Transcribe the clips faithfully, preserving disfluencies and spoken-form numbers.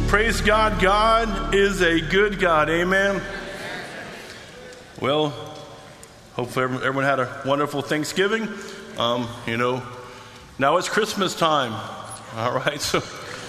Praise God. God is a good God. Amen. Well, hopefully everyone had a wonderful Thanksgiving. Um, you know, now it's Christmas time. All right. So,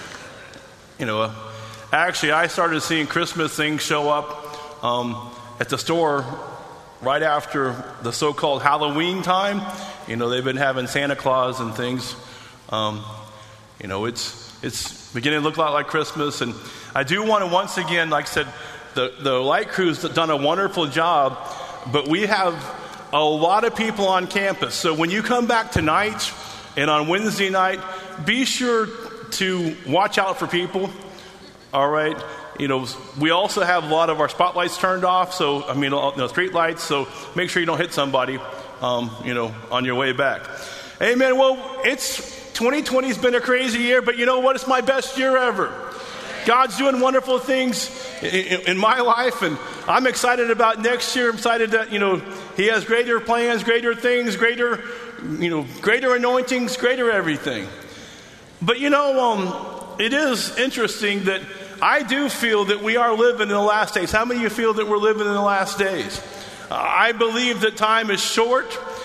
you know, uh, actually, I started seeing Christmas things show up um, at the store right after the so-called Halloween time. You know, they've been having Santa Claus and things. Um, you know, it's it's beginning to look a lot like Christmas. And I do want to once again, like I said, the, the light crew's done a wonderful job, but we have a lot of people on campus. So when you come back tonight and on Wednesday night, be sure to watch out for people. All right. You know, we also have a lot of our spotlights turned off. So, I mean, you know, street lights. So make sure you don't hit somebody, um, you know, on your way back. Amen. Well, it's twenty twenty has been a crazy year, but you know what? It's my best year ever. God's doing wonderful things in, in my life, and I'm excited about next year. I'm excited that, you know, He has greater plans, greater things, greater, you know, greater anointings, greater everything. But, you know, um, it is interesting that I do feel that we are living in the last days. How many of you feel that we're living in the last days? Uh, I believe that time is short.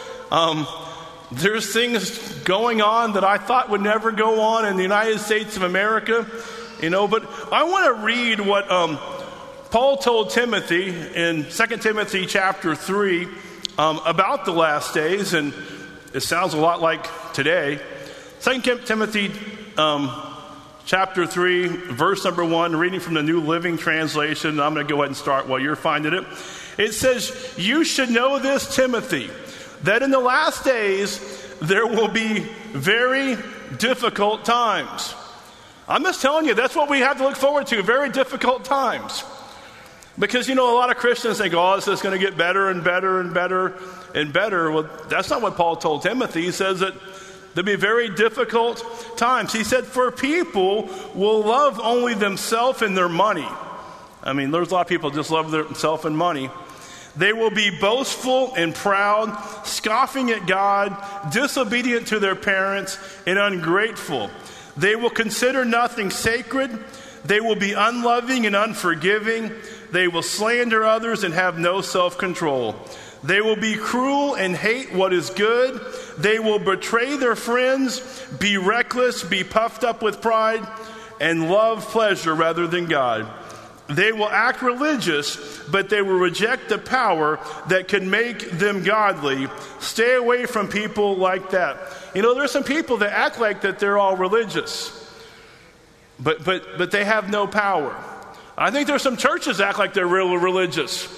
Um, there's things going on that I thought would never go on in the United States of America, you know, but I want to read what um, Paul told Timothy in Second Timothy chapter three um, about the last days, and it sounds a lot like today. Second Timothy um, chapter three, verse number one, reading from the New Living Translation. I'm going to go ahead and start while you're finding it. It says, "You should know this, Timothy, that in the last days there will be very difficult times." I'm just telling you, that's what we have to look forward to, very difficult times. Because, you know, a lot of Christians think, oh, this is going to get better and better and better and better. Well, that's not what Paul told Timothy. He says that there'll be very difficult times. He said, for people will love only themselves and their money. I mean, there's a lot of people just love themselves and money. They will be boastful and proud, scoffing at God, disobedient to their parents, and ungrateful. They will consider nothing sacred. They will be unloving and unforgiving. They will slander others and have no self-control. They will be cruel and hate what is good. They will betray their friends, be reckless, be puffed up with pride, and love pleasure rather than God. They will act religious, but they will reject the power that can make them godly. Stay away from people like that. You know, there's some people that act like that they're all religious, but but but they have no power. I think there's some churches that act like they're real religious,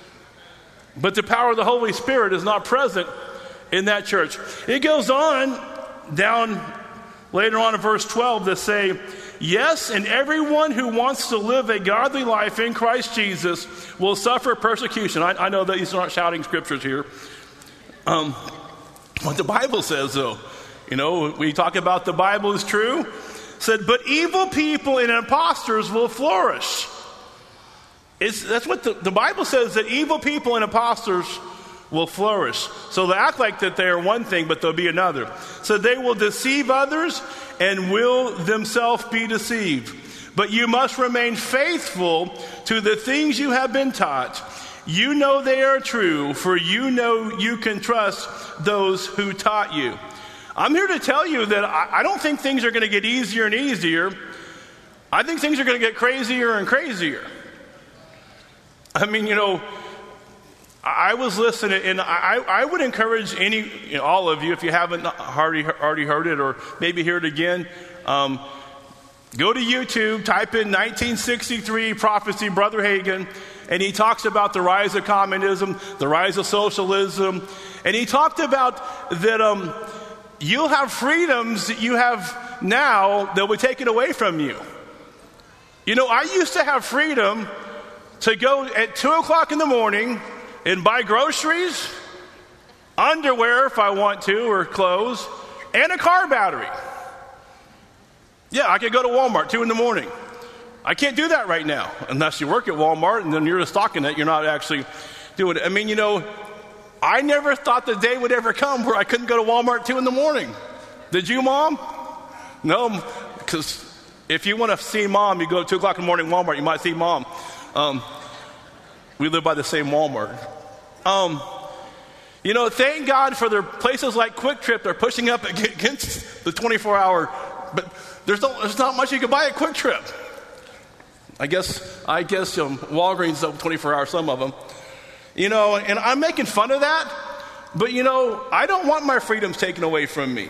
but the power of the Holy Spirit is not present in that church. It goes on down later on in verse twelve to say, yes, and everyone who wants to live a godly life in Christ Jesus will suffer persecution. I, I know that these aren't shouting scriptures here. Um, what the Bible says, though, you know, we talk about the Bible is true. Said, but evil people and imposters will flourish. It's, that's what the, the Bible says, that evil people and imposters will flourish. So they act like that they are one thing, but they'll be another. So they will deceive others and will themselves be deceived. But you must remain faithful to the things you have been taught. You know they are true, for you know you can trust those who taught you. I'm here to tell you that I, I don't think things are going to get easier and easier. I think things are going to get crazier and crazier. I mean, you know, I was listening, and I, I would encourage any, you know, all of you, if you haven't already, already heard it, or maybe hear it again, um, go to YouTube, type in nineteen sixty-three prophecy, Brother Hagin, and he talks about the rise of communism, the rise of socialism, and he talked about that um, you'll have freedoms that you have now that will be taken away from you. You know, I used to have freedom to go at two o'clock in the morning and buy groceries, underwear if I want to, or clothes, and a car battery. Yeah, I could go to Walmart two in the morning. I can't do that right now unless you work at Walmart and then you're just stocking it. You're not actually doing it. I mean, you know, I never thought the day would ever come where I couldn't go to Walmart two in the morning. Did you, Mom? No, because If you want to see mom, you go to two o'clock in the morning Walmart, you might see mom. Um, we live by the same Walmart. Um, you know, thank God for their places like Quick Trip. They're pushing up against the twenty-four hour, but there's, no, there's not much you can buy at Quick Trip. I guess, I guess um, Walgreens is up twenty-four hours, some of them. You know, and I'm making fun of that, but you know, I don't want my freedoms taken away from me.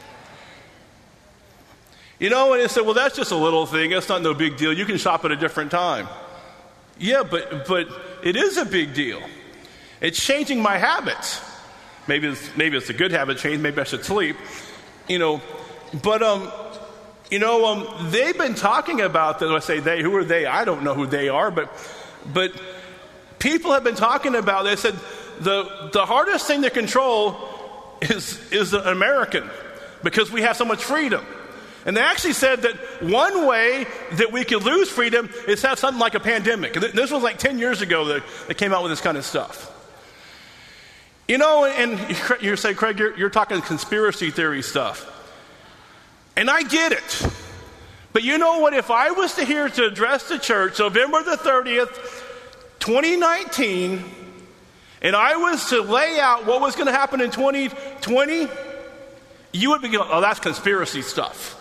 You know, and they said, well, that's just a little thing. That's not no big deal. You can shop at a different time. Yeah, but but it is a big deal. It's changing my habits. Maybe it's, maybe it's a good habit change. Maybe I should sleep. You know, but um, you know, um, they've been talking about that. I say they. Who are they? I don't know who they are, but but. People have been talking about, they said, the, the hardest thing to control is, is an American because we have so much freedom. And they actually said that one way that we could lose freedom is have something like a pandemic. This was like ten years ago that they came out with this kind of stuff. You know, and you say, Craig, you're, you're talking conspiracy theory stuff. And I get it. But you know what? If I was to here to address the church November the thirtieth, twenty nineteen, and I was to lay out what was going to happen in twenty twenty, you would be going, oh, that's conspiracy stuff.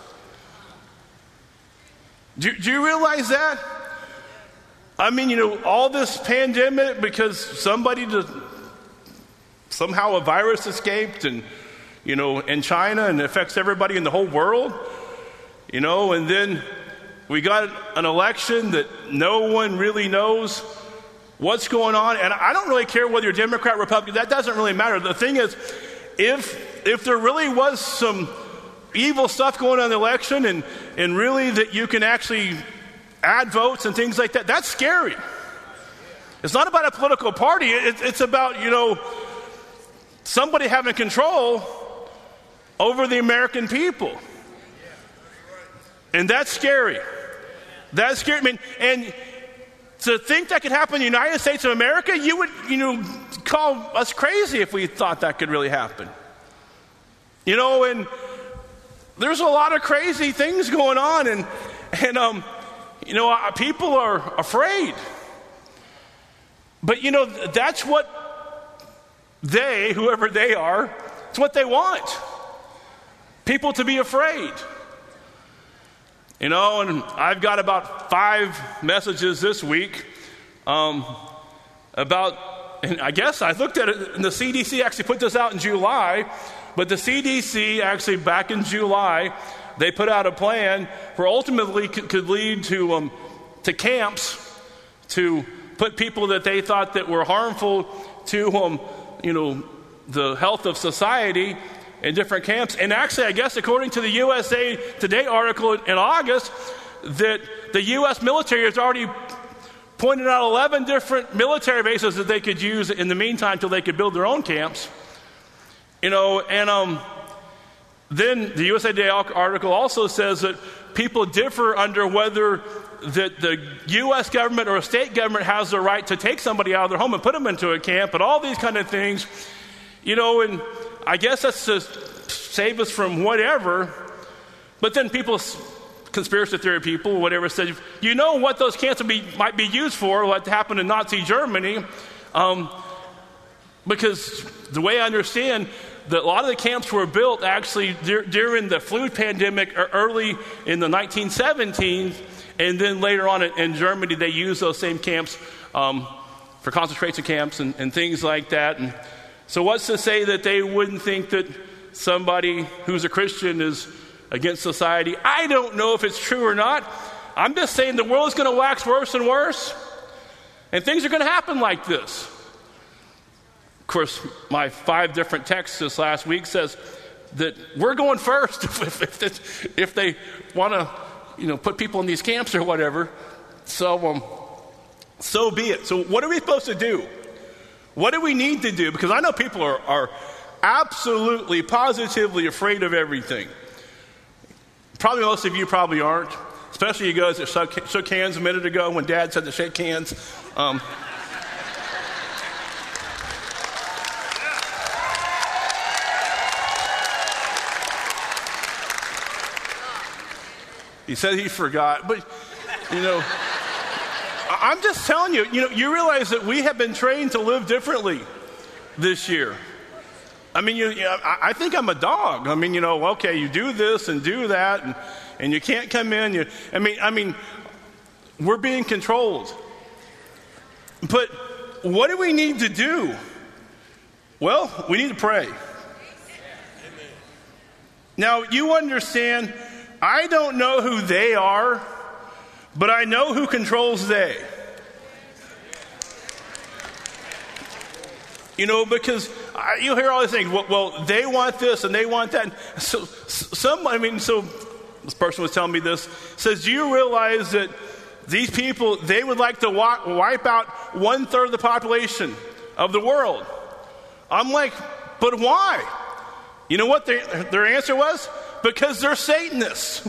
Do, do you realize that? I mean, you know, all this pandemic because somebody, to, somehow a virus escaped and, you know, in China and it affects everybody in the whole world, you know, and then we got an election that no one really knows what's going on, and I don't really care whether you're Democrat, Republican, that doesn't really matter. The thing is, if if there really was some evil stuff going on in the election and, and really that you can actually add votes and things like that, that's scary. It's not about a political party, it, it's about, you know, somebody having control over the American people. And that's scary. That's scary. I mean, and to think that could happen in the United States of America, you would, you know, call us crazy if we thought that could really happen. You know, and there's a lot of crazy things going on, and, and um, you know, people are afraid. But, you know, that's what they, whoever they are, it's what they want. People to be afraid. You know, and I've got about five messages this week um, about, and I guess I looked at it, and the C D C actually put this out in July, but the C D C actually back in July, they put out a plan for ultimately could, could lead to um, to camps to put people that they thought that were harmful to um, you know, the health of society in different camps. And actually, I guess according to the U S A Today article in August, that the U S military has already pointed out eleven different military bases that they could use in the meantime till they could build their own camps. You know, and um, then the U S A Today article also says that people differ under whether that the U S government or a state government has the right to take somebody out of their home and put them into a camp, and all these kind of things. You know, and I guess that's to save us from whatever. But then people, conspiracy theory people, whatever, said, you know what those camps would be, might be used for, what happened in Nazi Germany. Um, because the way I understand, that a lot of the camps were built actually dur- during the flu pandemic or early in the nineteen seventeens. And then later on in, in Germany, they used those same camps um, for concentration camps and, and things like that. And so what's to say that they wouldn't think that somebody who's a Christian is against society? I don't know if it's true or not. I'm just saying the world is going to wax worse and worse, and things are going to happen like this. Of course, my five different texts this last week says that we're going first if, if, if, if they want to, you know, put people in these camps or whatever. So, um, so be it. So what are we supposed to do? What do we need to do? Because I know people are, are absolutely, positively afraid of everything. Probably most of you probably aren't, especially you guys that shook, shook hands a minute ago when Dad said to shake hands. Um, He said he forgot, but, you know, I'm just telling you, you know, you realize that we have been trained to live differently this year. I mean, you, you know, I, I think I'm a dog. I mean, you know, okay, you do this and do that, and, and you can't come in. You, I mean, I mean, we're being controlled. But what do we need to do? Well, we need to pray. Now, you understand, I don't know who they are, but I know who controls they. You know, because I, you'll hear all these things. Well, well, they want this and they want that. So, some, I mean, so this person was telling me this. Says, do you realize that these people, they would like to wa- wipe out one third of the population of the world? I'm like, but why? You know what their, their answer was? Because they're Satanists.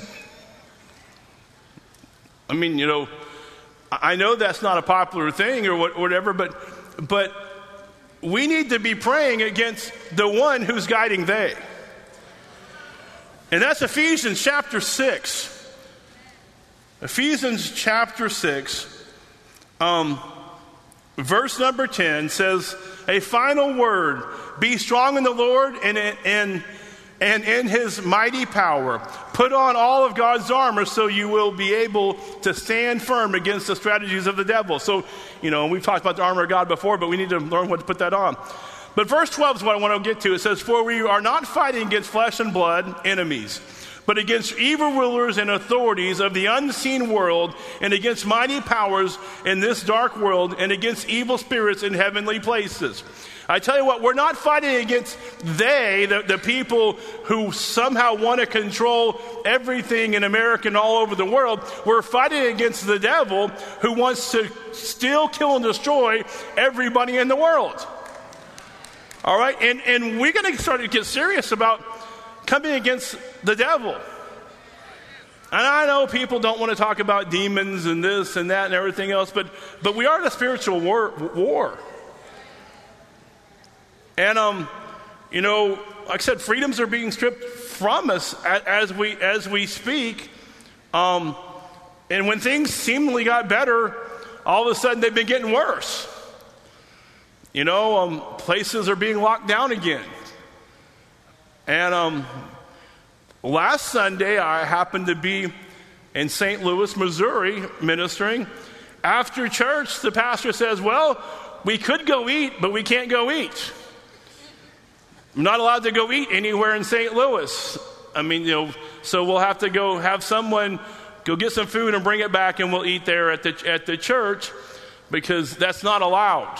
I mean, you know, I know that's not a popular thing or what, whatever, but but we need to be praying against the one who's guiding they. And that's Ephesians chapter six. Ephesians chapter six, um, verse number ten says, a final word, be strong in the Lord and in, and, and in his mighty power. Put on all of God's armor so you will be able to stand firm against the strategies of the devil. So, you know, we've talked about the armor of God before, but we need to learn what to put that on. But verse twelve is what I want to get to. It says, for we are not fighting against flesh and blood enemies, but against evil rulers and authorities of the unseen world, and against mighty powers in this dark world, and against evil spirits in heavenly places. I tell you what, we're not fighting against they, the, the people who somehow want to control everything in America and all over the world. We're fighting against the devil who wants to steal, kill, and destroy everybody in the world. All right? And, and we're going to start to get serious about coming against the devil. And I know people don't want to talk about demons and this and that and everything else, but, but we are in a spiritual war. war. And, um, you know, like I said, freedoms are being stripped from us as we as we speak. Um, and when things seemingly got better, all of a sudden they've been getting worse. You know, um, places are being locked down again. And um, last Sunday, I happened to be in Saint Louis, Missouri, ministering. After church, the pastor says, well, we could go eat, but we can't go eat. I'm not allowed to go eat anywhere in Saint Louis. I mean, you know, so we'll have to go have someone go get some food and bring it back, and we'll eat there at the at the church because that's not allowed.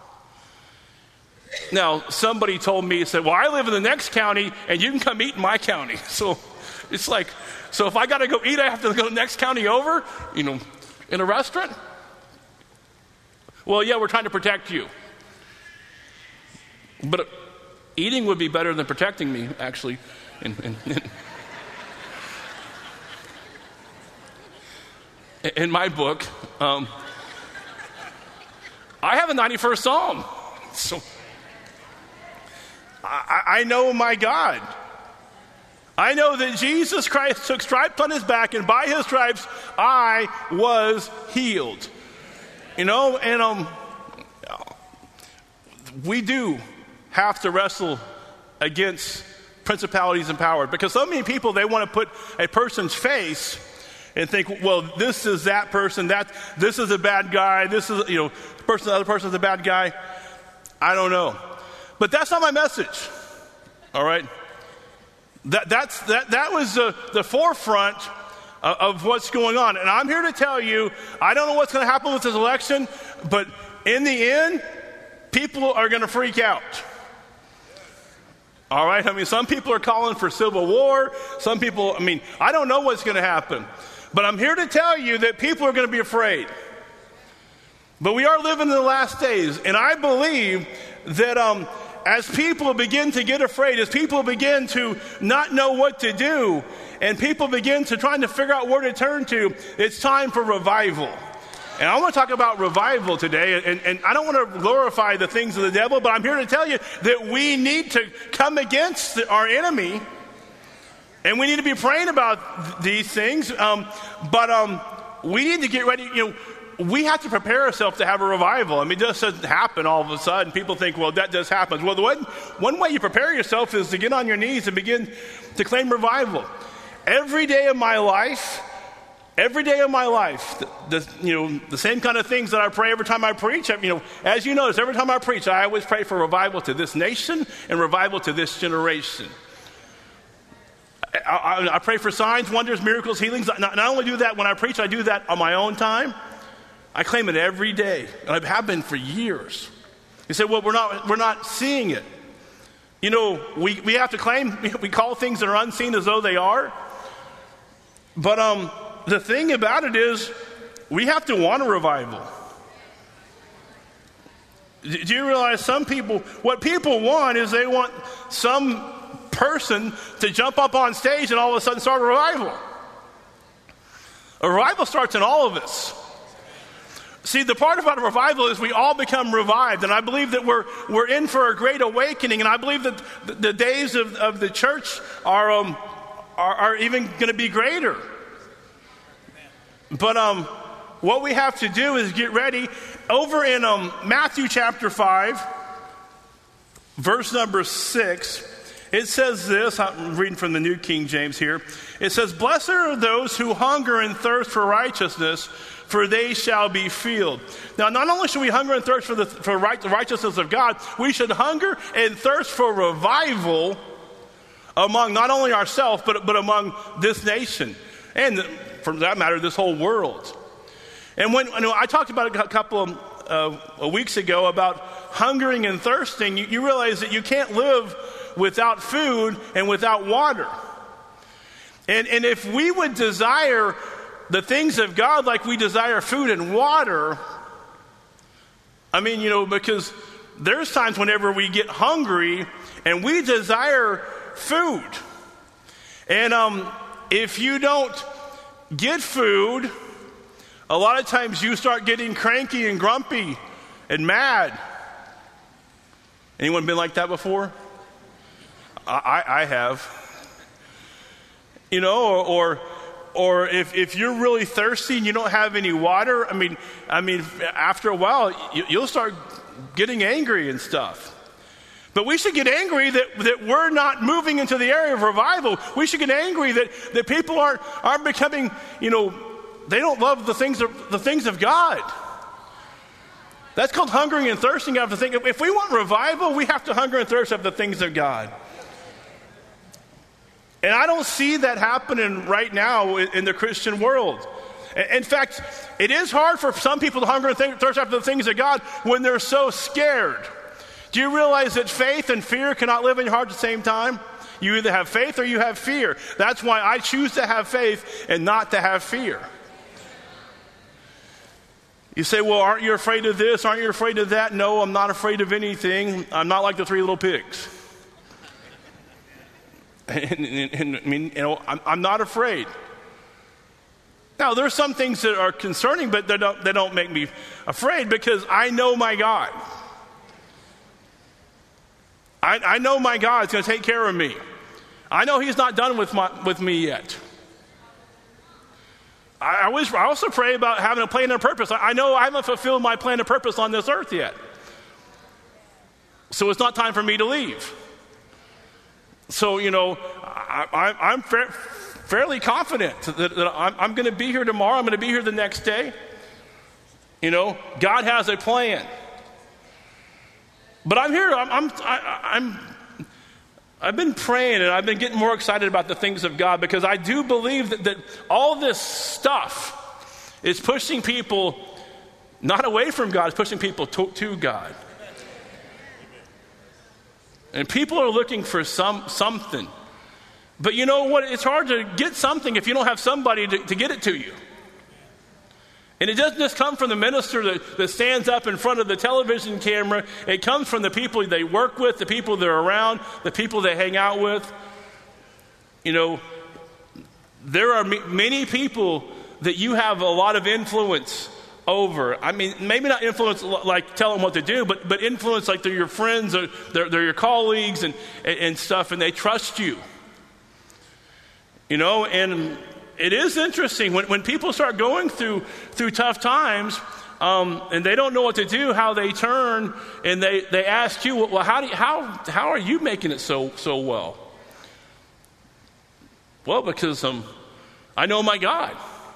Now, somebody told me, said, well, I live in the next county, and you can come eat in my county. So it's like, so if I got to go eat, I have to go to the next county over, you know, in a restaurant? Well, yeah, we're trying to protect you. But eating would be better than protecting me, actually. In, in, in, in my book, um, I have a ninety-first Psalm. So I, I know my God. I know that Jesus Christ took stripes on his back, and by his stripes I was healed. You know, and um, we do have to wrestle against principalities and powers, because so many people, they want to put a person's face and think, well, this is that person, that this is a bad guy, this is, you know, the person, the other person is a bad guy. I don't know, but that's not my message. All right, that that's that that was the the forefront of, of what's going on, and I'm here to tell you, I don't know what's going to happen with this election, but in the end, people are going to freak out. All right, I mean, some people are calling for civil war. Some people, I mean, I don't know what's going to happen, but I'm here to tell you that people are going to be afraid. But we are living in the last days, and I believe that um, as people begin to get afraid, as people begin to not know what to do, and people begin to trying to figure out where to turn to, it's time for revival. And I want to talk about revival today, and, and I don't want to glorify the things of the devil, but I'm here to tell you that we need to come against the, our enemy, And we need to be praying about th- these things. Um, but um, we need to get ready. You know, we have to prepare ourselves to have a revival. I mean, it just doesn't happen all of a sudden. People think, well, that just happens. Well, the one, one way you prepare yourself is to get on your knees and begin to claim revival. Every day of my life, every day of my life, the, the, you know, the same kind of things that I pray every time I preach. You know, as you notice, every time I preach, I always pray for revival to this nation and revival to this generation. I, I, I pray for signs, wonders, miracles, healings. Not, not only do that when I preach, I do that on my own time. I claim it every day, and I have been for years. You say, well, we're not, we're not seeing it. You know, we, we have to claim, we call things that are unseen as though they are. But um, the thing about it is, we have to want a revival. Do you realize some people, what people want is they want some person to jump up on stage and all of a sudden start a revival. A revival starts in all of us. See, the part about a revival is we all become revived, and I believe that we're we're in for a great awakening, and I believe that the, the days of, of the church are um are, are even going to be greater. But um, what we have to do is get ready. Over in um Matthew chapter five, verse number six, it says this. I'm reading from the New King James here. It says, "Blessed are those who hunger and thirst for righteousness, for they shall be filled." Now, not only should we hunger and thirst for the for right, the righteousness of God, we should hunger and thirst for revival among not only ourselves, but, but among this nation, and for that matter, this whole world. And when, when I talked about it a couple of uh, weeks ago about hungering and thirsting, you, you realize that you can't live without food and without water. And, and if we would desire the things of God like we desire food and water, I mean, you know, because there's times whenever we get hungry and we desire food. And um, if you don't get food, a lot of times you start getting cranky and grumpy and mad. Anyone been like that before? I, I have. You know, or, or Or if, if you're really thirsty and you don't have any water, I mean, I mean, after a while, you, you'll start getting angry and stuff. But we should get angry that, that we're not moving into the area of revival. We should get angry that, that people aren't, aren't becoming, you know, they don't love the things of, the things of God. That's called hungering and thirsting after things. If we want revival, we have to hunger and thirst after the things of God. And I don't see that happening right now in the Christian world. In fact, it is hard for some people to hunger and thirst after the things of God when they're so scared. Do you realize that faith and fear cannot live in your heart at the same time? You either have faith or you have fear. That's why I choose to have faith and not to have fear. You say, well, aren't you afraid of this? Aren't you afraid of that? No, I'm not afraid of anything. I'm not like the three little pigs. And, and, and I mean, you know, I'm, I'm not afraid. Now, there's some things that are concerning, but they don't, they don't make me afraid because I know my God. I, I know my God is going to take care of me. I know He's not done with my with me yet. I, I, always, I also pray about having a plan and a purpose. I, I know I haven't fulfilled my plan and purpose on this earth yet. So it's not time for me to leave. So, you know, I, I, I'm fa- fairly confident that, that I'm, I'm going to be here tomorrow. I'm going to be here the next day. You know, God has a plan. But I'm here. I'm, I'm, I, I'm, I've been praying and I've been getting more excited about the things of God because I do believe that, that all this stuff is pushing people not away from God, it's pushing people to, to God. And people are looking for some something. But you know what? It's hard to get something if you don't have somebody to, to get it to you. And it doesn't just come from the minister that, that stands up in front of the television camera. It comes from the people they work with, the people they're around, the people they hang out with. You know, there are m- many people that you have a lot of influence over. I mean, maybe not influence like tell them what to do, but but influence like they're your friends or they're, they're your colleagues and, and, and stuff, and they trust you. You know, and it is interesting when, when people start going through through tough times, um, and they don't know what to do, how they turn and they, they ask you, well, how do you, how how are you making it so so well? Well, because um, I know my God.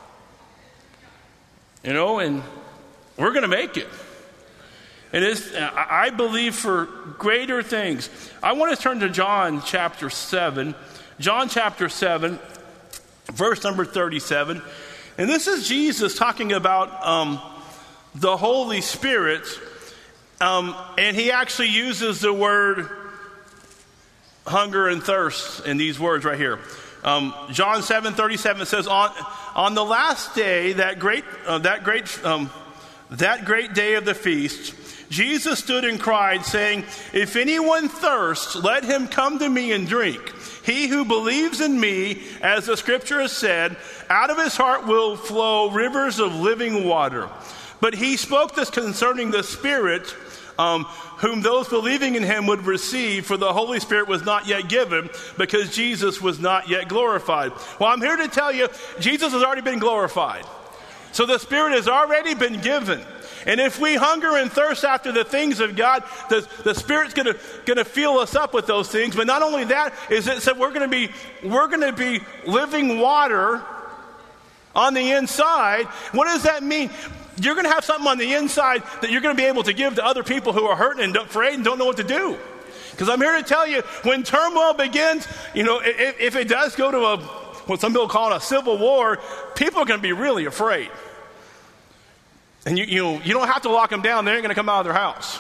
You know, and we're going to make it. And it's, I believe for greater things. I want to turn to John chapter seven. John chapter seven, verse number thirty-seven. And this is Jesus talking about um, the Holy Spirit. Um, and he actually uses the word hunger and thirst in these words right here. Um, John seven thirty-seven says, on, on the last day, that great, uh, that great, um, that great day of the feast, Jesus stood and cried, saying, if anyone thirsts, let him come to me and drink. He who believes in me, as the scripture has said, out of his heart will flow rivers of living water. But he spoke this concerning the Spirit, um, whom those believing in him would receive, for the Holy Spirit was not yet given, because Jesus was not yet glorified. Well, I'm here to tell you, Jesus has already been glorified. So the Spirit has already been given. And if we hunger and thirst after the things of God, the, the Spirit's gonna, gonna fill us up with those things. But not only that, is it said we're gonna be, we're gonna be living water on the inside. What does that mean? You're gonna have something on the inside that you're gonna be able to give to other people who are hurting and afraid and don't know what to do. Because I'm here to tell you, when turmoil begins, you know, if, if it does go to a, what some people call it a civil war, people are gonna be really afraid. And you, you know, you don't have to lock them down. They ain't going to come out of their house.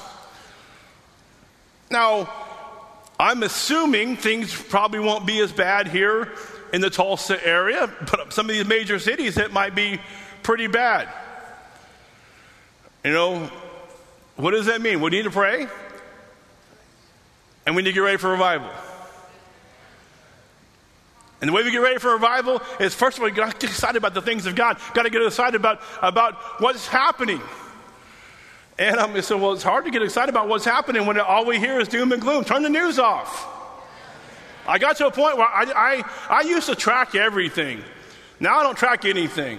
Now, I'm assuming things probably won't be as bad here in the Tulsa area, but some of these major cities, it might be pretty bad. You know, what does that mean? We need to pray, and we need to get ready for revival. And the way we get ready for revival is, first of all, you got to get excited about the things of God. Got to get excited about, about what's happening. And um, so, well, it's hard to get excited about what's happening when all we hear is doom and gloom. Turn the news off. I got to a point where I, I, I used to track everything. Now I don't track anything.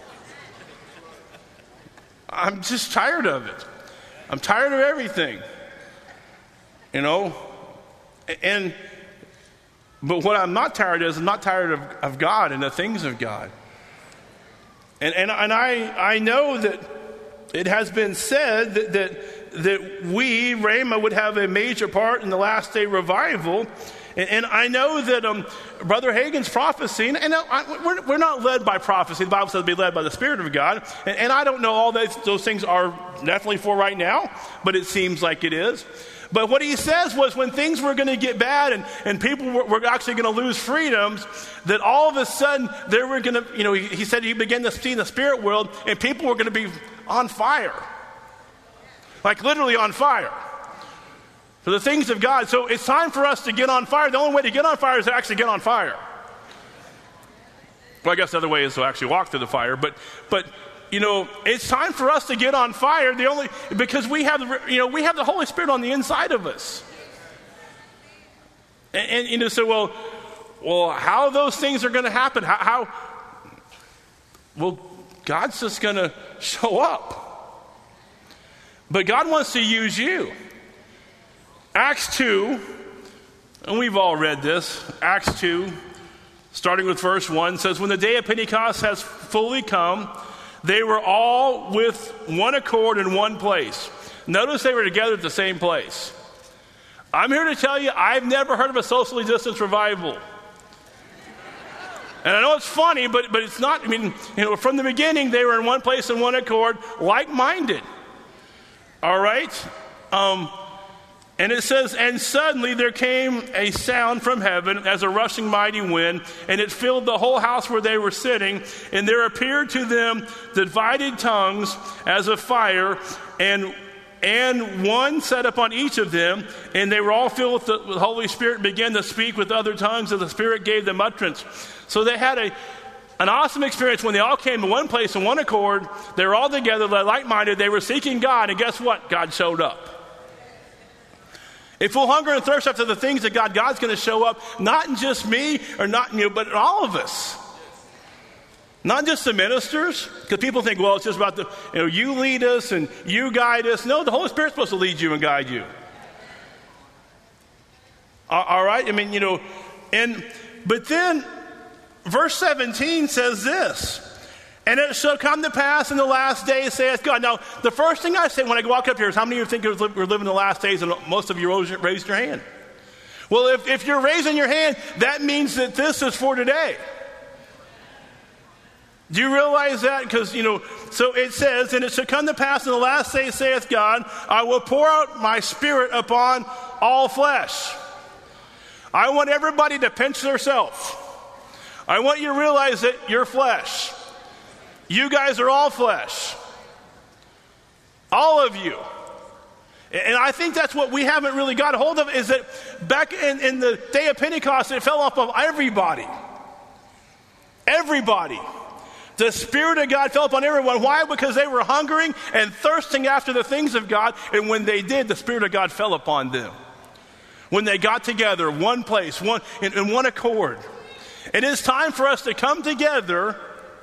I'm just tired of it. I'm tired of everything. You know? And... But what I'm not tired of is I'm not tired of, of God and the things of God. And and, and I, I know that it has been said that, that, that we, Rhema, would have a major part in the last day revival. And, and I know that um, Brother Hagin's prophecy, and I, we're, we're not led by prophecy. The Bible says to be led by the Spirit of God. And, and I don't know all those, those things are definitely for right now, but it seems like it is. But what he says was when things were going to get bad and, and people were, were actually going to lose freedoms, that all of a sudden they were going to, you know, he, he said he began to see in the spirit world and people were going to be on fire. Like literally on fire. For the things of God. So it's time for us to get on fire. The only way to get on fire is to actually get on fire. Well, I guess the other way is to actually walk through the fire. But, but, you know, it's time for us to get on fire. The only because we have, the, you know, we have the Holy Spirit on the inside of us. And, and you know, so well, well, how those things are going to happen? How, how? Well, God's just going to show up. But God wants to use you. Acts two, and we've all read this. Acts two, starting with verse one, says, when the day of Pentecost has fully come, they were all with one accord in one place. Notice they were together at the same place. I'm here to tell you, I've never heard of a socially distanced revival. And I know it's funny, but but it's not. I mean, you know, from the beginning, they were in one place in one accord, like-minded. All right? Um, and it says, and suddenly there came a sound from heaven as a rushing mighty wind, and it filled the whole house where they were sitting. And there appeared to them divided tongues as of fire, and and one sat upon each of them, and they were all filled with the, with the Holy Spirit and began to speak with other tongues as the Spirit gave them utterance. So they had a an awesome experience when they all came to one place in one accord. They were all together, like-minded. They were seeking God, and guess what? God showed up. If we'll hunger and thirst after the things of God, God's going to show up, not in just me or not in you, but in all of us. Not just the ministers, because people think, well, it's just about the, you know, you lead us and you guide us. No, the Holy Spirit's supposed to lead you and guide you. All right? I mean, you know, and, but then verse seventeen says this, and it shall come to pass in the last days, saith God. Now, the first thing I say when I walk up here is, how many of you think we're living the last days? And most of you raised your hand. Well, if, if you're raising your hand, that means that this is for today. Do you realize that? Because, you know, so it says, and it shall come to pass in the last days, saith God, I will pour out my spirit upon all flesh. I want everybody to pinch themselves. I want you to realize that you're flesh. You guys are all flesh. All of you. And I think that's what we haven't really got a hold of, is that back in, in the day of Pentecost, it fell off of everybody. Everybody. The Spirit of God fell upon everyone. Why? Because they were hungering and thirsting after the things of God. And when they did, the Spirit of God fell upon them. When they got together, one place, one in, in one accord. It is time for us to come together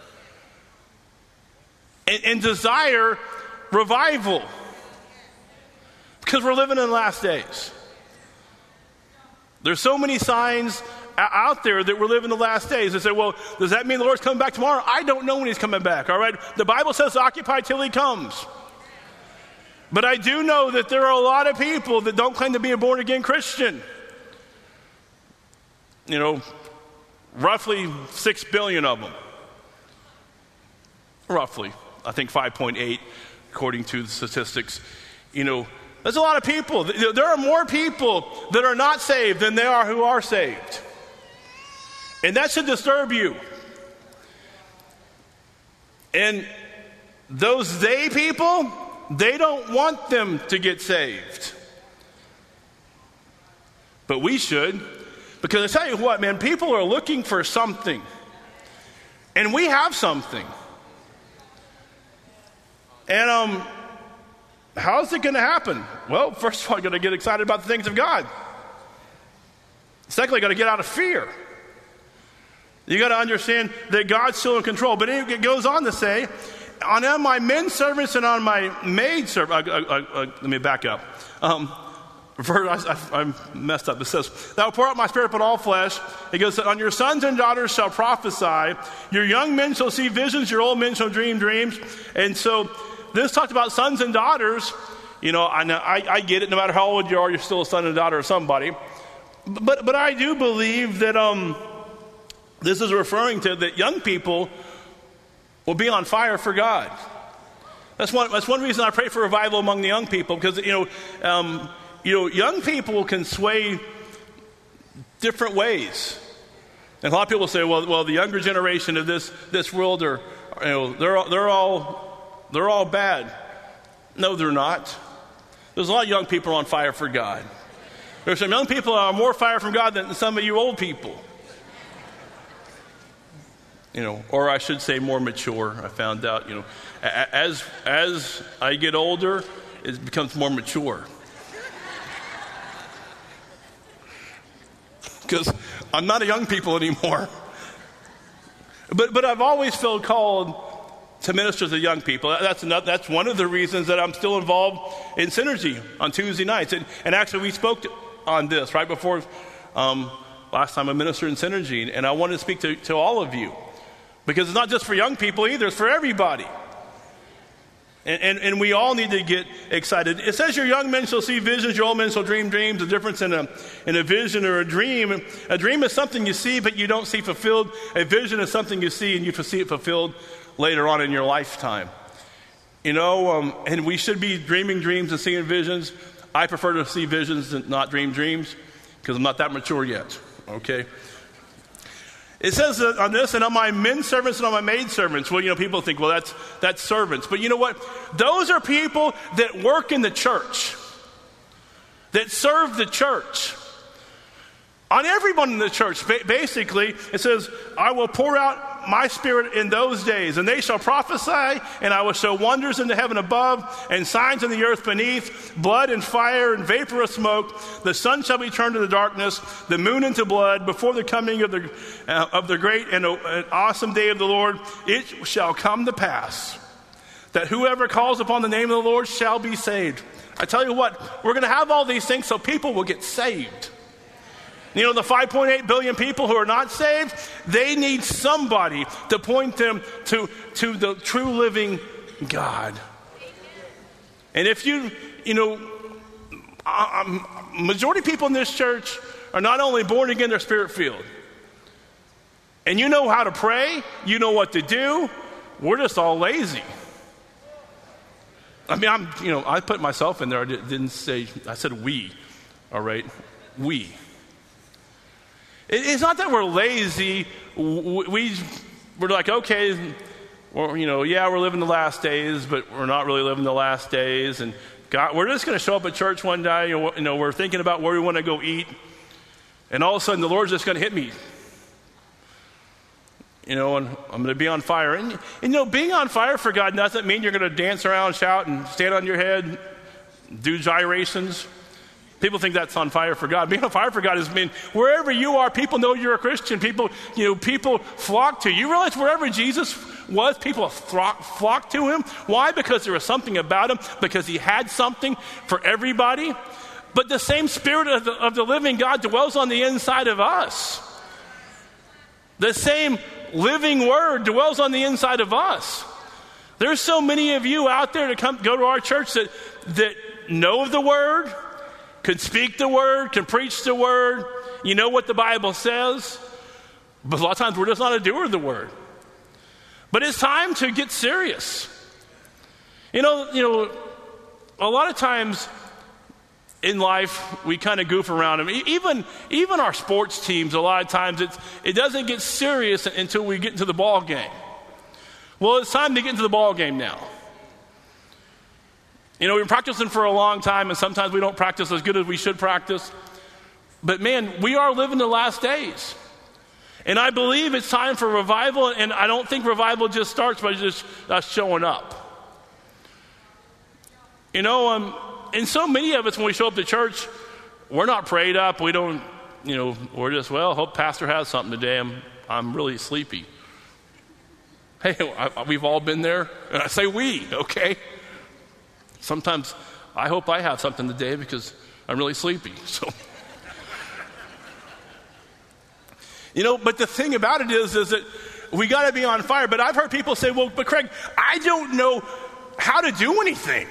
and, and desire revival. Because we're living in the last days. There's so many signs out there that we're living the last days. They say, well, does that mean the Lord's coming back tomorrow? I don't know when he's coming back, all right? The Bible says occupy till he comes. But I do know that there are a lot of people that don't claim to be a born-again Christian. You know, roughly six billion of them. Roughly. I think five point eight, according to the statistics. You know, there's a lot of people. There are more people that are not saved than there are who are saved. And that should disturb you. And those they people, they don't want them to get saved. But we should. Because I tell you what, man, people are looking for something. And we have something. And um, how's it going to happen? Well, first of all, you're going to get excited about the things of God. Secondly, you're going to get out of fear. You got to understand that God's still in control. But it goes on to say, on my men servants and on my maid servants. Uh, uh, uh, let me back up. Um, verse, I, I, I messed up. It says, "Thou will pour out my spirit upon all flesh." It goes, "On your sons and daughters shall prophesy. Your young men shall see visions. Your old men shall dream dreams." And so this talked about sons and daughters. You know, I, I, I get it. No matter how old you are, you're still a son and daughter of somebody. But but I do believe that um. This is referring to that young people will be on fire for God. That's one, that's one reason I pray for revival among the young people, because, you know, um, you know, young people can sway different ways. And a lot of people say, well, well, the younger generation of this this world are, you know, they're all, they're all they're all bad. No, they're not. There's a lot of young people on fire for God. There's some young people that are more fire from God than some of you old people. You know, or I should say more mature. I found out, you know, as as I get older, it becomes more mature. Because I'm not a young people anymore. But but I've always felt called to minister to young people. That's another, that's one of the reasons that I'm still involved in Synergy on Tuesday nights. And, and actually, we spoke to, on this right before um, last time I ministered in Synergy. And I wanted to speak to, to all of you. Because it's not just for young people either, it's for everybody. And, and, and we all need to get excited. It says your young men shall see visions, your old men shall dream dreams. The difference in a, in a vision or a dream. A dream is something you see but you don't see fulfilled. A vision is something you see and you see it fulfilled later on in your lifetime. You know, um, and we should be dreaming dreams and seeing visions. I prefer to see visions and not dream dreams because I'm not that mature yet, okay? It says on this, and on my men servants and on my maid servants. Well, you know, people think, well, that's that's servants. But you know what? Those are people that work in the church, that serve the church. On everyone in the church, basically, it says, I will pour out my spirit in those days, and they shall prophesy, and I will show wonders in the heaven above, and signs in the earth beneath, blood and fire and vapor of smoke. The sun shall be turned to the darkness, the moon into blood, before the coming of the uh, of the great and uh, awesome day of the Lord. It shall come to pass that whoever calls upon the name of the Lord shall be saved. I tell you what, we're going to have all these things so people will get saved. You know, the five point eight billion people who are not saved, they need somebody to point them to, to the true living God. And if you, you know, um, majority of people in this church are not only born again, they're spirit-filled. And you know how to pray, you know what to do, we're just all lazy. I mean, I'm, you know, I put myself in there, I didn't say, I said we, all right, we. It's not that we're lazy. We, we're like, okay, well, you know, yeah, we're living the last days, but we're not really living the last days. And God, we're just going to show up at church one day. You know, we're thinking about where we want to go eat. And all of a sudden, the Lord's just going to hit me. You know, and I'm going to be on fire. And, and, you know, being on fire for God doesn't mean you're going to dance around, shout, and stand on your head, do gyrations. People think that's on fire for God. Being on fire for God is mean wherever you are, people know you're a Christian. People, you know, people flock to you. You realize wherever Jesus was, people flock, flocked to him. Why? Because there was something about him. Because he had something for everybody. But the same Spirit of the, of the living God dwells on the inside of us. The same living Word dwells on the inside of us. There's so many of you out there to come go to our church that that know the Word, can speak the Word, can preach the Word. You know what the Bible says. But a lot of times we're just not a doer of the Word. But it's time to get serious. You know, you know, a lot of times in life we kind of goof around. I mean, even even our sports teams, a lot of times it's, it doesn't get serious until we get into the ball game. Well, it's time to get into the ball game now. You know, we've been practicing for a long time, and sometimes we don't practice as good as we should practice. But man, we are living the last days. And I believe it's time for revival, and I don't think revival just starts by just us showing up. You know, um, and so many of us, when we show up to church, we're not prayed up. We don't, you know, we're just, well, hope pastor has something today. I'm, I'm really sleepy. Hey, I, we've all been there. And I say we, okay? Sometimes I hope I have something today because I'm really sleepy. So, you know, but the thing about it is, is that we got to be on fire. But I've heard people say, well, but Craig, I don't know how to do anything.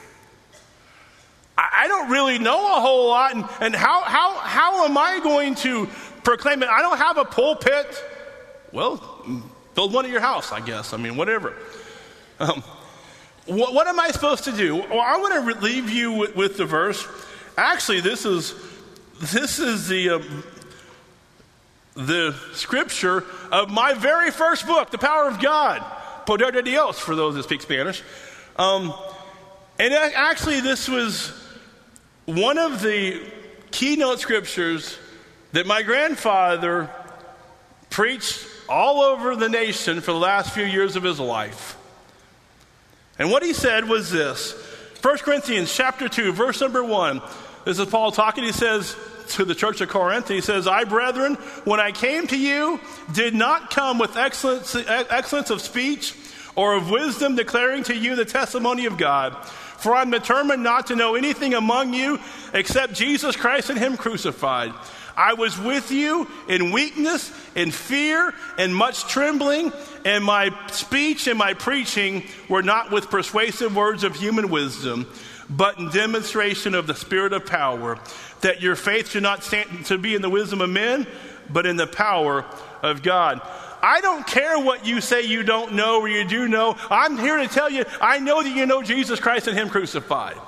I, I don't really know a whole lot. And, and how, how, how am I going to proclaim it? I don't have a pulpit. Well, build one at your house, I guess. I mean, whatever. Um, What, what am I supposed to do? Well, I want to re- leave you with, with the verse. Actually, this is this is the uh, the scripture of my very first book, The Power of God, Poder de Dios, for those that speak Spanish. Um, and actually, this was one of the keynote scriptures that my grandfather preached all over the nation for the last few years of his life. And what he said was this. First Corinthians chapter two, verse number one. This is Paul talking. He says to the church of Corinth, he says, I, brethren, when I came to you, did not come with excellence, excellence of speech or of wisdom, declaring to you the testimony of God. For I'm determined not to know anything among you except Jesus Christ and him crucified. I was with you in weakness, in fear, and much trembling, and my speech and my preaching were not with persuasive words of human wisdom, but in demonstration of the Spirit of power, that your faith should not stand to be in the wisdom of men, but in the power of God. I don't care what you say you don't know or you do know. I'm here to tell you, I know that you know Jesus Christ and him crucified.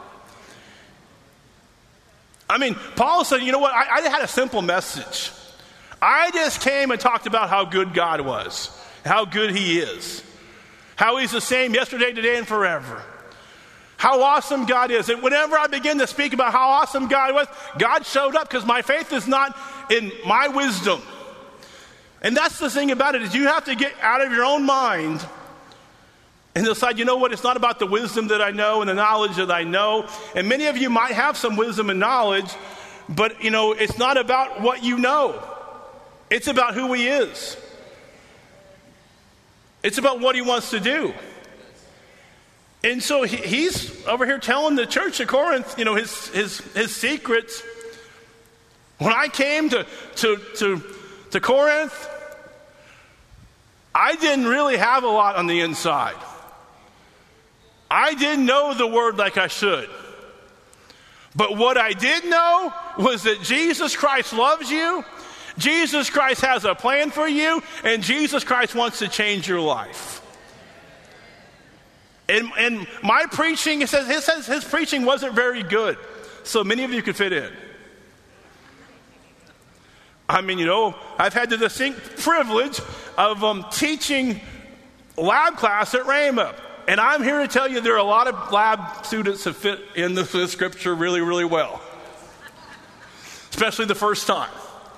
I mean, Paul said, you know what, I, I had a simple message. I just came and talked about how good God was, how good he is, how he's the same yesterday, today, and forever, how awesome God is. And whenever I begin to speak about how awesome God was, God showed up, because my faith is not in my wisdom. And that's the thing about it, is you have to get out of your own mind and decide, you know what, it's not about the wisdom that I know and the knowledge that I know. And many of you might have some wisdom and knowledge, but, you know, it's not about what you know. It's about who he is. It's about what he wants to do. And so he, he's over here telling the church of Corinth, you know, his his his secrets. When I came to to to, to Corinth, I didn't really have a lot on the inside. I didn't know the word like I should. But what I did know was that Jesus Christ loves you, Jesus Christ has a plan for you, and Jesus Christ wants to change your life. And, and my preaching, it says, it says his preaching wasn't very good, so many of you could fit in. I mean, you know, I've had the distinct privilege of um, teaching lab class at Rhema. And I'm here to tell you there are a lot of lab students that fit in the, the scripture really, really well. Especially the first time.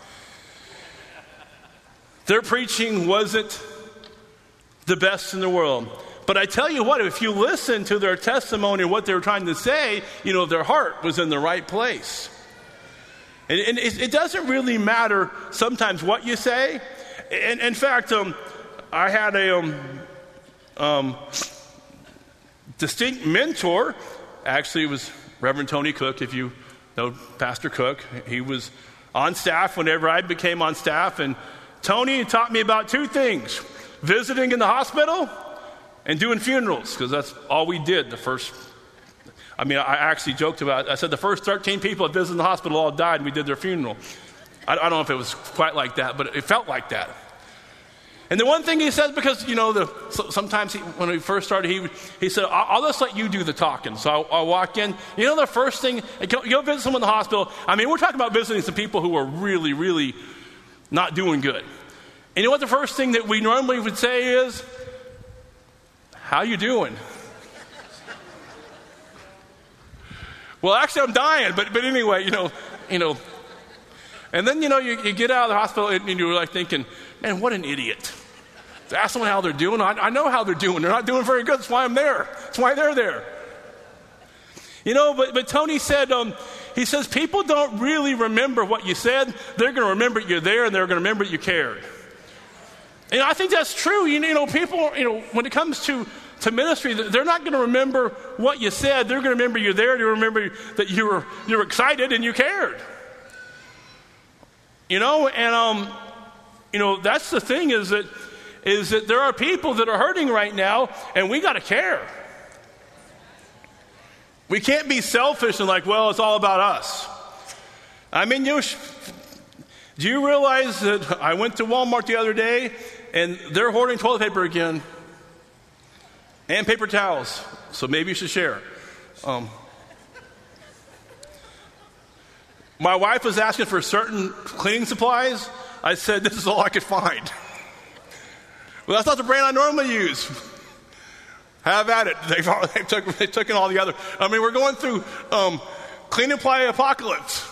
Their preaching wasn't the best in the world. But I tell you what, if you listen to their testimony and what they were trying to say, you know, their heart was in the right place. And, and it, it doesn't really matter sometimes what you say. And in fact, um, I had a um, um, distinct mentor. Actually, it was Reverend Tony Cook, if you know Pastor Cook. He was on staff whenever I became on staff. And Tony taught me about two things: visiting in the hospital and doing funerals, because that's all we did the first. I mean, I actually joked about it. I said the first thirteen people that visited the hospital all died, and we did their funeral. I, I don't know if it was quite like that, but it felt like that. And the one thing he says, because, you know, the, so sometimes he, when we first started, he he said, I'll, I'll just let you do the talking. So I'll, I'll walk in. You know, the first thing, you go, you go visit someone in the hospital. I mean, we're talking about visiting some people who are really, really not doing good. And you know what the first thing that we normally would say is, how you doing? Well, actually, I'm dying, but but anyway, you know, you know. And then, you know, you, you get out of the hospital and you're like thinking, man, what an idiot. To ask someone how they're doing. I, I know how they're doing. They're not doing very good. That's why I'm there. That's why they're there. You know, but, but Tony said, um, he says, people don't really remember what you said. They're going to remember you're there, and they're going to remember you cared. And I think that's true. You, you know, people, you know, when it comes to, to ministry, they're not going to remember what you said. They're going to remember you're there. They remember that you were, you were excited and you cared. You know, and, um, you know, that's the thing is that, is that there are people that are hurting right now, and we got to care. We can't be selfish and like, well, it's all about us. I mean, you, do you realize that I went to Walmart the other day, and they're hoarding toilet paper again, and paper towels, so maybe you should share. Um, my wife was asking for certain cleaning supplies. I said, this is all I could find. Well, that's not the brand I normally use. Have at it. They've, they've, took, they've taken all the other. I mean, we're going through um, clean and play apocalypse.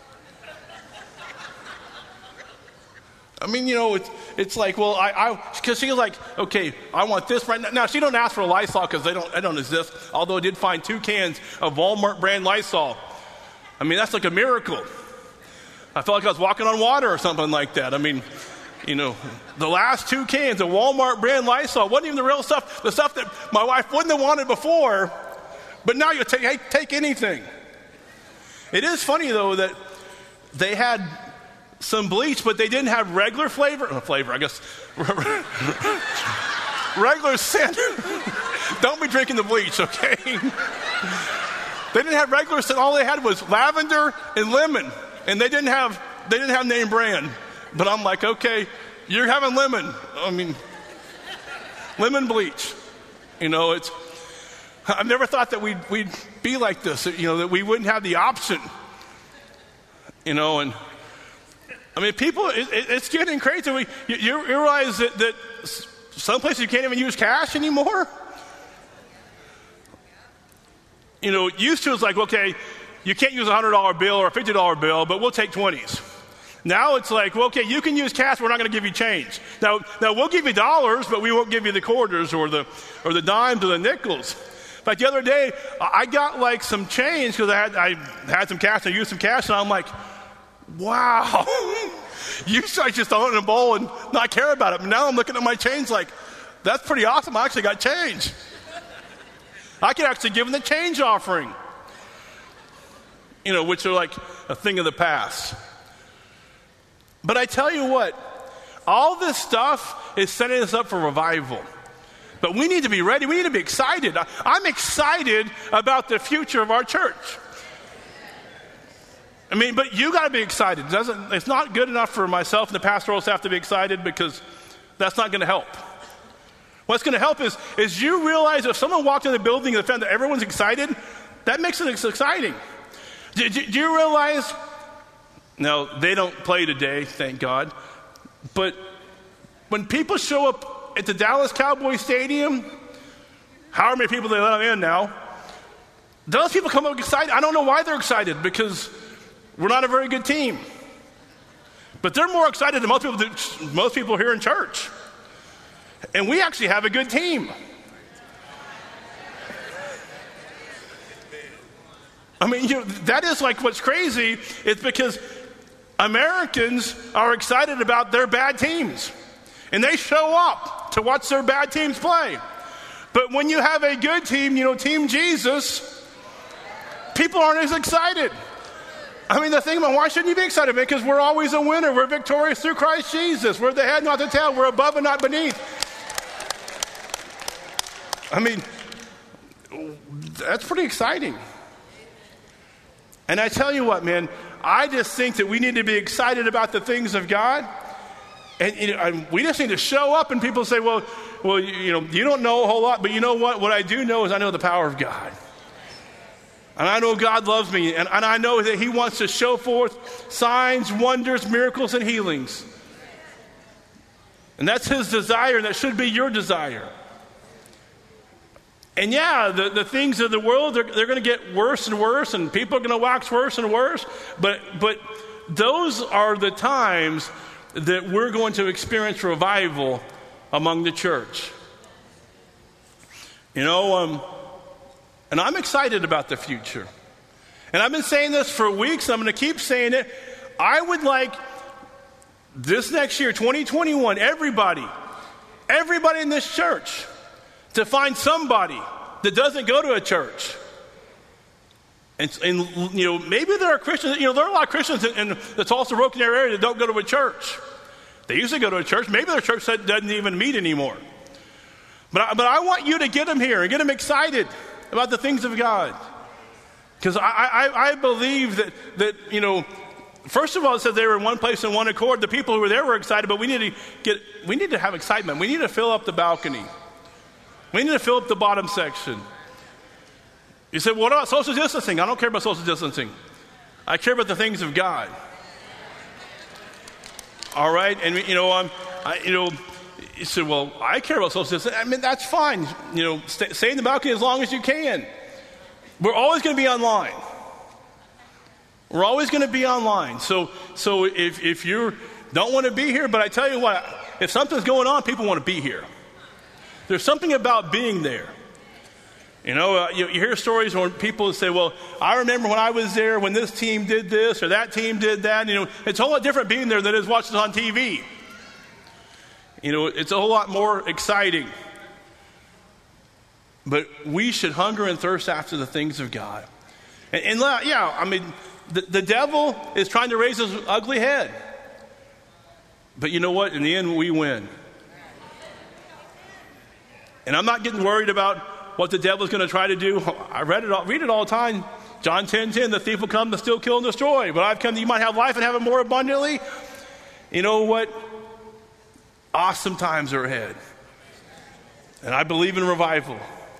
I mean, you know, it's, it's like, well, I, because she's like, okay, I want this right now. Now, she don't ask for a Lysol because they don't, they don't exist, although I did find two cans of Walmart brand Lysol. I mean, that's like a miracle. I felt like I was walking on water or something like that. I mean, you know, the last two cans of Walmart brand Lysol wasn't even the real stuff, the stuff that my wife wouldn't have wanted before, but now you take, hey, take anything. It is funny, though, that they had some bleach, but they didn't have regular flavor. Uh, flavor, I guess. Regular scent. Don't be drinking the bleach, okay? They didn't have regular scent. All they had was lavender and lemon, and they didn't have they didn't have name brand. But I'm like, okay, you're having lemon. I mean, lemon bleach. You know, it's. I've never thought that we'd we'd be like this. You know, that we wouldn't have the option. You know, and I mean, people, it, it, it's getting crazy. We, you, you realize that, that some places you can't even use cash anymore. You know, used to it's like, okay, you can't use a hundred dollar bill or a fifty dollar bill, but we'll take twenties. Now it's like, well, okay, you can use cash, we're not going to give you change. Now, now we'll give you dollars, but we won't give you the quarters or the or the dimes or the nickels. In fact, the other day, I got like some change because I had I had some cash and I used some cash, and I'm like, wow, you should just throw it in a bowl and not care about it. But now I'm looking at my change like, that's pretty awesome. I actually got change. I could actually give them the change offering, you know, which are like a thing of the past. But I tell you what, all this stuff is setting us up for revival. But we need to be ready. We need to be excited. I, I'm excited about the future of our church. I mean, but you got to be excited. It doesn't, it's not good enough for myself and the pastoral staff to be excited, because that's not going to help. What's going to help is, is you realize if someone walked in the building and found that everyone's excited, that makes it exciting. Do, do, do you realize... Now, they don't play today, thank God. But when people show up at the Dallas Cowboys Stadium, however many people they let them in now, those people come up excited. I don't know why they're excited, because we're not a very good team. But they're more excited than most people, do, most people here in church. And we actually have a good team. I mean, you know, that is like what's crazy. It's because Americans are excited about their bad teams, and they show up to watch their bad teams play. But when you have a good team, you know, Team Jesus, people aren't as excited. I mean, the thing about why shouldn't you be excited? Because we're always a winner. We're victorious through Christ Jesus. We're the head, not the tail. We're above and not beneath. I mean, that's pretty exciting. And I tell you what, man, I just think that we need to be excited about the things of God. And, you know, and we just need to show up, and people say, well, well, you, you know, you don't know a whole lot, but you know what? What I do know is I know the power of God. And I know God loves me, and, and I know that he wants to show forth signs, wonders, miracles, and healings. And that's his desire, and that should be your desire. And yeah, the, the things of the world, they're, they're going to get worse and worse, and people are going to wax worse and worse. But, but those are the times that we're going to experience revival among the church. You know, um, and I'm excited about the future. And I've been saying this for weeks, and I'm going to keep saying it. I would like this next year, twenty twenty-one, everybody, everybody in this church, to find somebody that doesn't go to a church. And, and you know, maybe there are Christians, you know, there are a lot of Christians in, in the Tulsa Broken Arrow area that don't go to a church. They used to go to a church. Maybe their church doesn't even meet anymore. But I, but I want you to get them here and get them excited about the things of God. Because I, I, I believe that, that, you know, first of all, it said they were in one place in one accord. The people who were there were excited, but we need to get, we need to have excitement. We need to fill up the balcony. We need to fill up the bottom section. You say, well, what about social distancing? I don't care about social distancing. I care about the things of God. All right? And, you know, um, I, you know, you say, well, I care about social distancing. I mean, that's fine. You know, stay, stay in the balcony as long as you can. We're always going to be online. We're always going to be online. So, so if, if you don't want to be here, but I tell you what, if something's going on, people want to be here. There's something about being there. You know, uh, you, you hear stories where people say, well, I remember when I was there when this team did this or that team did that. You know, it's a whole lot different being there than it is watching it on T V. You know, it's a whole lot more exciting. But we should hunger and thirst after the things of God. And, and yeah, I mean, the, the devil is trying to raise his ugly head. But you know what? In the end, we win. And I'm not getting worried about what the devil's going to try to do. I read it all, read it all the time. John ten ten, the thief will come to steal, kill, and destroy. But I've come that you might have life and have it more abundantly. You know what? Awesome times are ahead. And I believe in revival.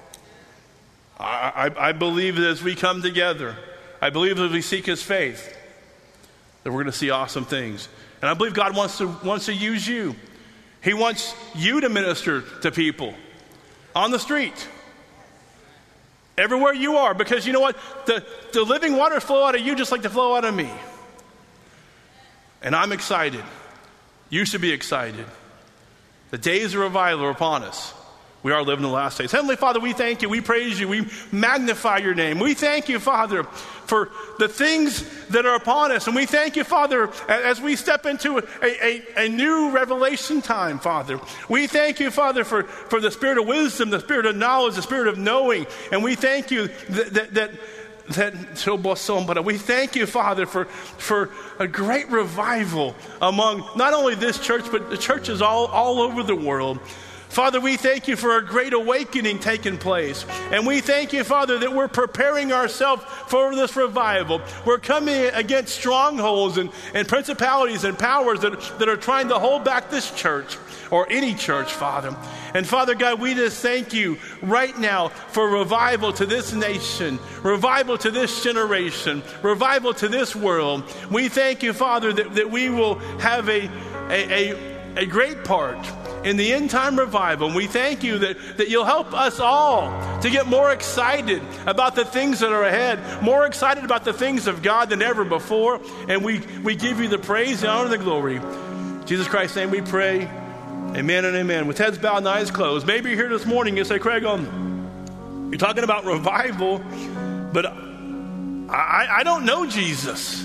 I, I, I believe that as we come together, I believe that as we seek his faith, that we're going to see awesome things. And I believe God wants to, wants to use you. He wants you to minister to people on the street, everywhere you are, because you know what? The, the living waters flow out of you just like they flow out of me. And I'm excited. You should be excited. The days of revival are upon us. We are living in the last days. Heavenly Father, we thank you. We praise you. We magnify your name. We thank you, Father, for the things that are upon us. And we thank you, Father, as we step into a, a, a new revelation time, Father. We thank you, Father, for, for the spirit of wisdom, the spirit of knowledge, the spirit of knowing. And we thank you that, that, that That we thank you, Father, for, for a great revival among not only this church, but the churches all, all over the world. Father, we thank you for a great awakening taking place. And we thank you, Father, that we're preparing ourselves for this revival. We're coming against strongholds and, and principalities and powers that, that are trying to hold back this church or any church, Father. And Father God, we just thank you right now for revival to this nation, revival to this generation, revival to this world. We thank you, Father, that, that we will have a, a, a, a great part in the end time revival. And we thank you that, that you'll help us all to get more excited about the things that are ahead, more excited about the things of God than ever before. And we, we give you the praise, the honor, and the glory. In Jesus Christ's name we pray. Amen and amen. With heads bowed and eyes closed. Maybe you're here this morning, you say, Craig, um, you're talking about revival, but I, I don't know Jesus.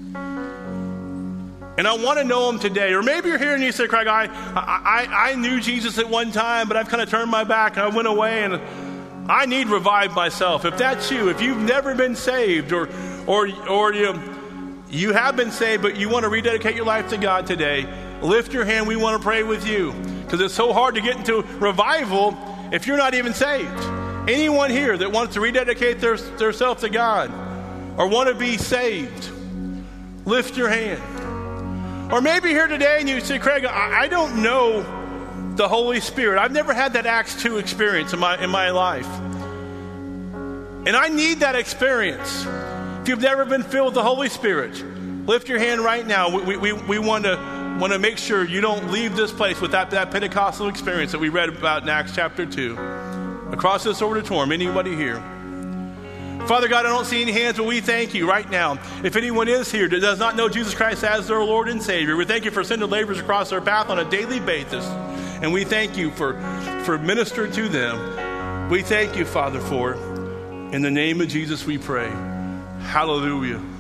And I want to know him today. Or maybe you're here and you say, Craig, I, I, I knew Jesus at one time, but I've kind of turned my back and I went away and I need revived myself. If that's you, if you've never been saved or, or, or you, you have been saved, but you want to rededicate your life to God today, lift your hand. We want to pray with you because it's so hard to get into revival if you're not even saved. Anyone here that wants to rededicate their, their self to God or want to be saved, lift your hand. Or maybe you're here today and you say, Craig, I, I don't know the Holy Spirit. I've never had that Acts two experience in my, in my life. And I need that experience. If you've never been filled with the Holy Spirit, lift your hand right now. We, we, we want to want to make sure you don't leave this place without that Pentecostal experience that we read about in Acts chapter two. Across this auditorium, anybody here? Father God, I don't see any hands, but we thank you right now. If anyone is here that does not know Jesus Christ as their Lord and Savior, we thank you for sending laborers across their path on a daily basis. And we thank you for, for ministering to them. We thank you, Father, for it. In the name of Jesus we pray. Hallelujah.